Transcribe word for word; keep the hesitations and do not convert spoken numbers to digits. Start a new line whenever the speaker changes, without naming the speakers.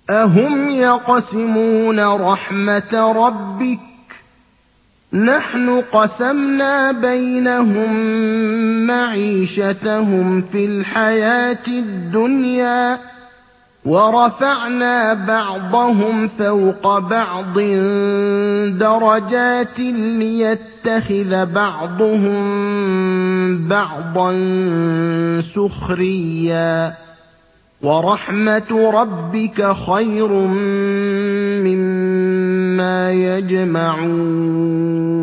أَهُمْ يَقْسِمُونَ رَحْمَةَ رَبِّكَ ۚ نَحْنُ قَسَمْنَا بَيْنَهُم مَّعِيشَتَهُمْ فِي الْحَيَاةِ الدُّنْيَا ۚ وَرَفَعْنَا بَعْضَهُمْ فَوْقَ بَعْضٍ دَرَجَاتٍ لِّيَتَّخِذَ بَعْضُهُم بَعْضًا سُخْرِيًّا ۗ وَرَحْمَةُ رَبِّكَ خَيْرٌ مِّمَّا يَجْمَعُونَ